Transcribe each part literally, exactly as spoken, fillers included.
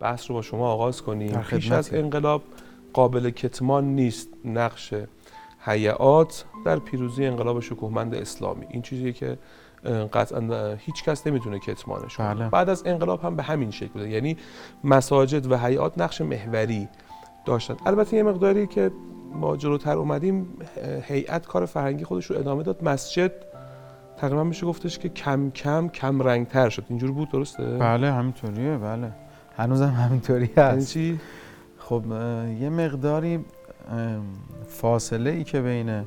بحث رو با شما آغاز کنیم. پیش از انقلاب قابل کتمان نیست نقش هیئات در پیروزی انقلاب شکوهمند اسلامی. این چیزیه که قطعا هیچ کس نمیتونه کتمانش کنه. بله. بعد از انقلاب هم به همین شکل بوده، یعنی مساجد و هیئات نقش محوری داشتن. البته یه مقداری که ما جلوتر اومدیم هیئت کار فرهنگی خودش رو ادامه داد. مسجد تقریبا میشه گفتش که کم کم کم رنگتر شد. اینجور بود درسته؟ بله همینطوریه. بله هنوزم همینطوری هست. یعنی چی؟ خب یه مقداری فاصله ای که بین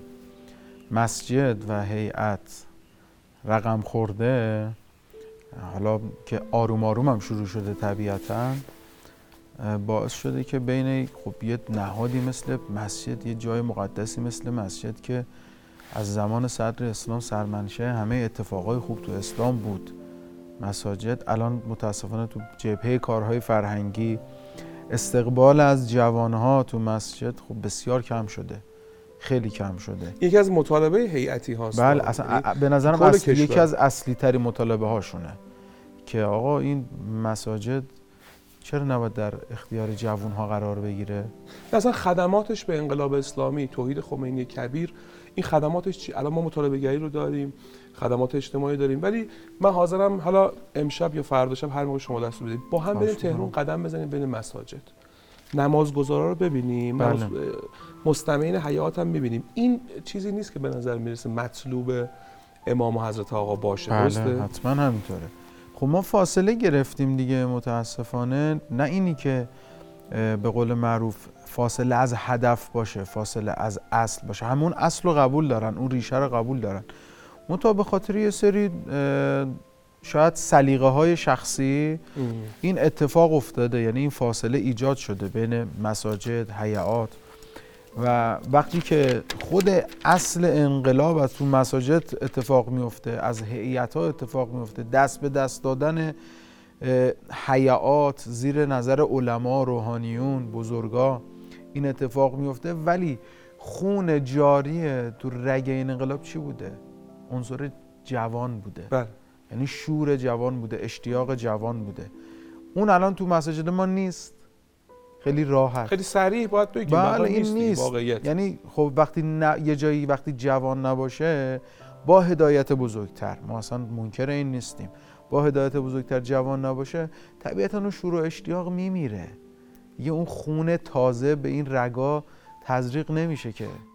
مسجد و هیئت رقم خورده، حالا که آروم آروم هم شروع شده طبیعتاً، باعث شده که بین خب یه نهادی مثل مسجد، یه جای مقدسی مثل مسجد که از زمان صدر اسلام سرمنشأ همه اتفاقای خوب تو اسلام بود، مساجد الان متاسفانه تو جبهه کارهای فرهنگی استقبال از جوانها تو مسجد خب بسیار کم شده، خیلی کم شده. یکی از مطالبه هیئتی هاست. بله اصلا به نظرم اصلی یکی از اصلی ترین مطالبه هاشونه که آقا این مساجد چرا نباید در اختیار جوانها قرار بگیره؟ اصلا خدماتش به انقلاب اسلامی، توحید خمینی کبیر، این خدماتش چی؟ الان ما مطالبه گری رو داریم، خدمات اجتماعی داریم، ولی من حاضرم حالا امشب یا فردا شب هر موقع شما دست بدید با هم بریم تهران قدم بزنیم بین مساجد، نمازگزارا رو ببینیم، بله. مستمعین حیات هم ببینیم. این چیزی نیست که به نظر میرسه مطلوب امام و حضرت آقا باشه. بله درسته؟ حتما همینطوره. خب ما فاصله گرفتیم دیگه متاسفانه، نه اینی که به قول معروف فاصله از هدف باشه، فاصله از اصل باشه. همون اصل رو قبول دارن، اون ریشه رو قبول دارن، منتها به خاطر یه سری شاید سلیقه های شخصی ام. این اتفاق افتاده، یعنی این فاصله ایجاد شده بین مساجد، هیئات. و وقتی که خود اصل انقلاب از تو مساجد اتفاق میفته، از هیئت‌ها اتفاق میفته، دست به دست دادن هیئات زیر نظر علما، روحانیون، بزرگا، این اتفاق میفته، ولی خون جاری تو رگ این انقلاب چی بوده؟ عنصر جوان بوده. بله. یعنی شور جوان بوده، اشتیاق جوان بوده. اون الان تو مساجد ما نیست. خیلی راحت، خیلی صریح باید بگیم. بله این نیست. واقعیت. یعنی خب وقتی ن... یه جایی وقتی جوان نباشه، با هدایت بزرگتر، ما اصلا منکر این نیستیم، با هدایت بزرگتر جوان نباشه، طبیعتاً اون شور و اشتیاق میمیره. یه اون خون تازه به این رگا تزریق نمیشه که.